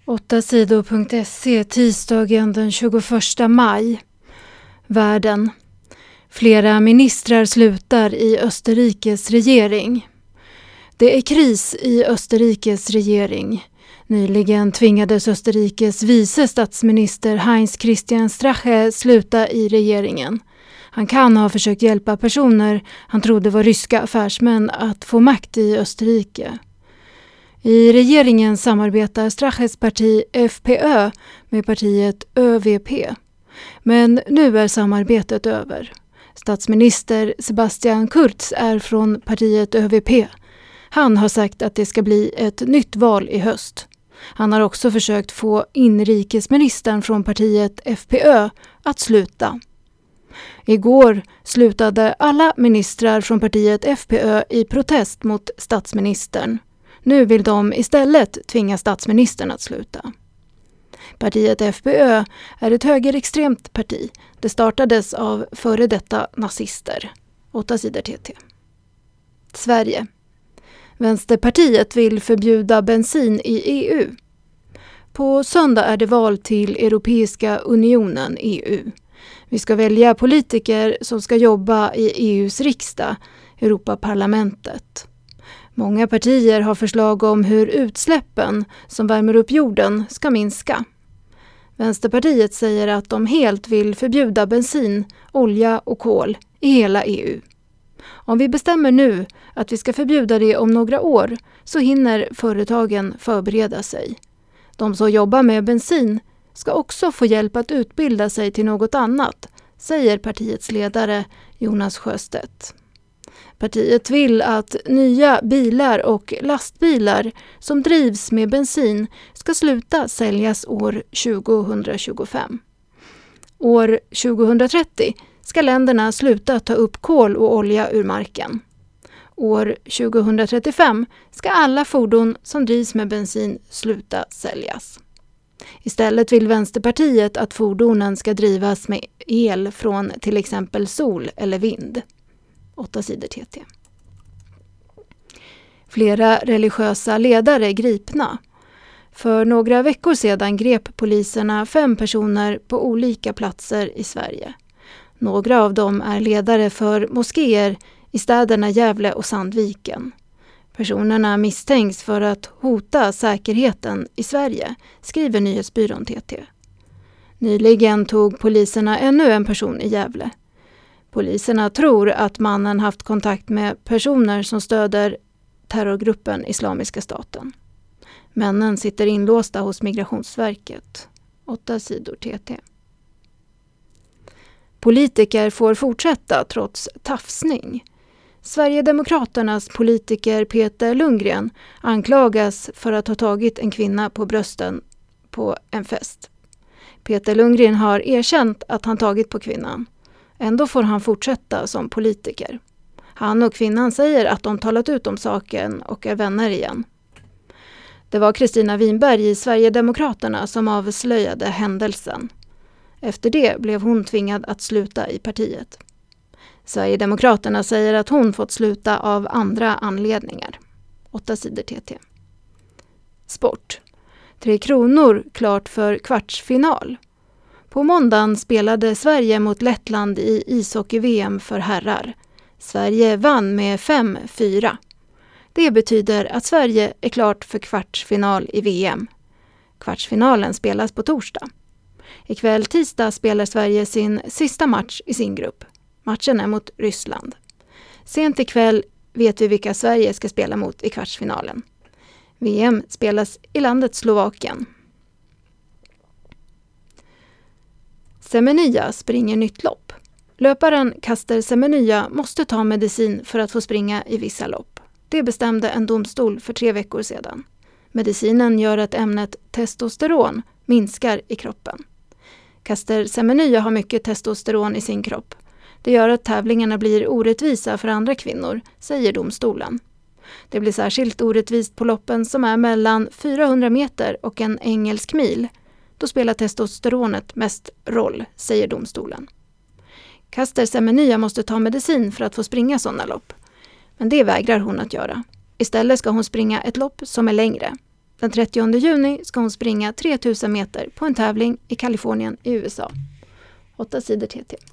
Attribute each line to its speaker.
Speaker 1: 8sidor.se tisdagen den 21 maj. Världen. Flera ministrar slutar i Österrikes regering. Det är kris i Österrikes regering. Nyligen tvingades Österrikes vice statsminister Heinz Christian Strache sluta i regeringen. Han kan ha försökt hjälpa personer han trodde var ryska affärsmän att få makt i Österrike. I regeringen samarbetar Straches parti FPÖ med partiet ÖVP. Men nu är samarbetet över. Statsminister Sebastian Kurz är från partiet ÖVP. Han har sagt att det ska bli ett nytt val i höst. Han har också försökt få inrikesministern från partiet FPÖ att sluta. Igår slutade alla ministrar från partiet FPÖ i protest mot statsministern. Nu vill de istället tvinga statsministern att sluta. Partiet FPÖ är ett högerextremt parti. Det startades av före detta nazister. 8 sidor TT. Sverige. Vänsterpartiet vill förbjuda bensin i EU. På söndag är det val till Europeiska unionen, EU. Vi ska välja politiker som ska jobba i EUs riksdag, Europaparlamentet. Många partier har förslag om hur utsläppen som värmer upp jorden ska minska. Vänsterpartiet säger att de helt vill förbjuda bensin, olja och kol i hela EU. Om vi bestämmer nu att vi ska förbjuda det om några år så hinner företagen förbereda sig. De som jobbar med bensin ska också få hjälp att utbilda sig till något annat, säger partiets ledare Jonas Sjöstedt. Partiet vill att nya bilar och lastbilar som drivs med bensin ska sluta säljas år 2025. År 2030 ska länderna sluta ta upp kol och olja ur marken. År 2035 ska alla fordon som drivs med bensin sluta säljas. Istället vill Vänsterpartiet att fordonen ska drivas med el från till exempel sol eller vind. 8 sidor TT. Flera religiösa ledare gripna. För några veckor sedan grep poliserna 5 personer på olika platser i Sverige. Några av dem är ledare för moskéer i städerna Gävle och Sandviken. Personerna misstänks för att hota säkerheten i Sverige, skriver nyhetsbyrån TT. Nyligen tog poliserna ännu en person i Gävle. Poliserna tror att mannen haft kontakt med personer som stöder terrorgruppen Islamiska staten. Männen sitter inlåsta hos Migrationsverket. 8 sidor TT. Politiker får fortsätta trots tafsning. Sverigedemokraternas politiker Peter Lundgren anklagas för att ha tagit en kvinna på brösten på en fest. Peter Lundgren har erkänt att han tagit på kvinnan. Ändå får han fortsätta som politiker. Han och kvinnan säger att de talat ut om saken och är vänner igen. Det var Kristina Winberg i Sverigedemokraterna som avslöjade händelsen. Efter det blev hon tvingad att sluta i partiet. Sverigedemokraterna säger att hon fått sluta av andra anledningar. 8 sidor TT. Sport. 3 Kronor klart för kvartsfinal. På måndagen spelade Sverige mot Lettland i ishockey-VM för herrar. Sverige vann med 5-4. Det betyder att Sverige är klart för kvartsfinal i VM. Kvartsfinalen spelas på torsdag. Ikväll tisdag spelar Sverige sin sista match i sin grupp. Matchen är mot Ryssland. Sent ikväll vet vi vilka Sverige ska spela mot i kvartsfinalen. VM spelas i landet Slovakien. Semenya springer nytt lopp. Löparen Caster Semenya måste ta medicin för att få springa i vissa lopp. Det bestämde en domstol för 3 veckor sedan. Medicinen gör att ämnet testosteron minskar i kroppen. Caster Semenya har mycket testosteron i sin kropp. Det gör att tävlingarna blir orättvisa för andra kvinnor, säger domstolen. Det blir särskilt orättvist på loppen som är mellan 400 meter och en engelsk mil. Då spelar testosteronet mest roll, säger domstolen. Caster Semenya måste ta medicin för att få springa sådana lopp. Men det vägrar hon att göra. Istället ska hon springa ett lopp som är längre. Den 30 juni ska hon springa 3000 meter på en tävling i Kalifornien i USA. 8 sidor TT.